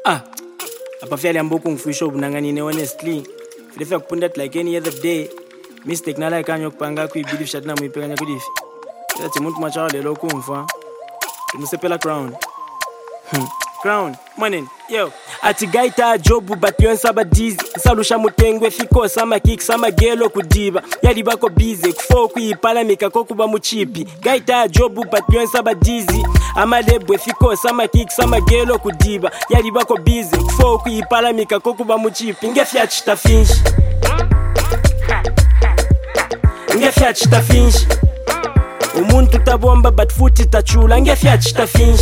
Apa fiyali amboku ngifisho bunanganine honestly. Filefa kupunda like any other day. Mistake na like kanyo kupanga kuibidi shati na muipekanya kudifi. Yati muntu machao lelo kumfa. Tumusepela crown. Crown, morning, yo. Ati gaita jobu batyon sabadizi. Salusha mutengwe fiko sama kick sama gelo kudiba. Yali bako busy kufo kuipala mikako kuba muchipi. Gaita jobu batyon sabadizi. Amalebwe fiko sama kick sama gelo kudiba. Yali bako busy kufo kuipala mikako kuba muchipi. Ngefya chita finch. Ngefya chita finch. Umuntu tabomba but futi tachula. Ngefya chita finch.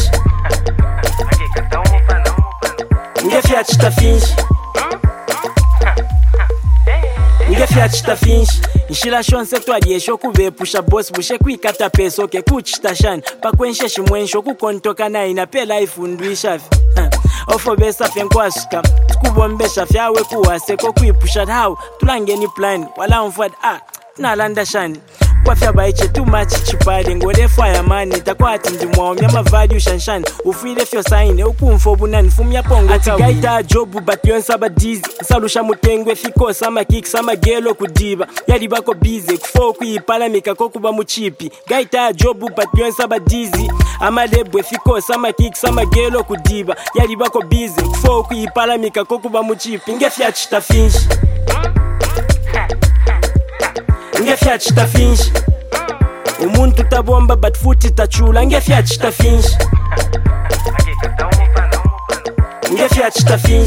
Ngefya chita finch. Ngefya chita finch. Nshila shonse twaliesho kubepusha boss bushe kwikata peso ke kuchita shani pakwenshe shimwensho kukontoka na inapela ifundwisha ofo besa fenkwashika tukubombesha fyawe kuwase ko kwipusha how tulangeni plan wala mfad nalanda shani kwafya baiche too much chipade ngole fireman takwati ndimwaomya mavalue shanshani ufile fyo sign ukumfo bunani fumya pongo ati gaita jobu batyon sabadizi salusha mutengwe fiko sama kick sama gelo kudiba yali bako busy kufo kuipala mikako kuba muchipi gaita jobu batyon sabadizi amalebwe fiko sama kick sama gelo kudiba yali bako busy kufo kuipala mikako kuba muchipi ngefya chita finch. Ngefya chita finch. Umuntu tabomba but futi tachula. Ngefya chita finch. Ngefya chita finch.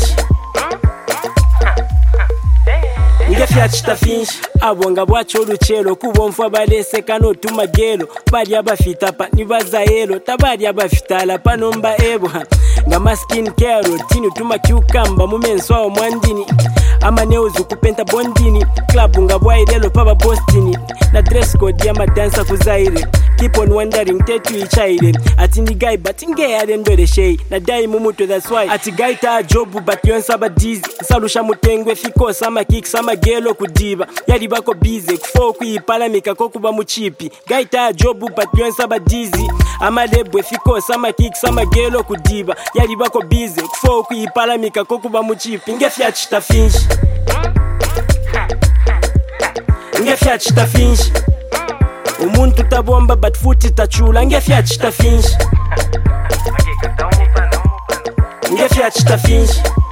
Ngefya chita finch. Abonga bwacho luchelo kubomfa balese kano tumagelo bali abafita pa nibaza elo tabali abafitala panomba ebo ngama skin care tinu tuma cucumber mumenswa omwandini amaneuzu kupenta bondini club ngabwairelo paba Boston na dress code ya madansa kuzaire keep on wondering tetu ichaire ati ni guy but ngeyale ndole shey na dai mumuto that's why ati gaita jobu batyon sabadizi salusha mutengwe fiko sama kick sama gelo kudiba yali bako busy kufo kuipala mikako kuba muchipi gaita jobu batyon sabadizi amalebwe fiko sama kick sama gelo kudiba yali bako busy kufo kuipala mikako kuba muchipi ngefya chita finch. Ngefya chita finch. Umuntu tabomba but futi tachula. Ngefya chita finch. Ngefya chita finch.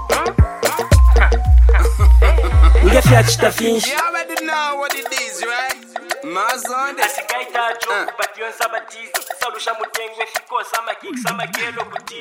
Ngefya chita finch. You already know what it is, right? Mazon. Asikaita jobu batyon sabadizi salusha mutengwe fiko sama kick sama gelo kudiba.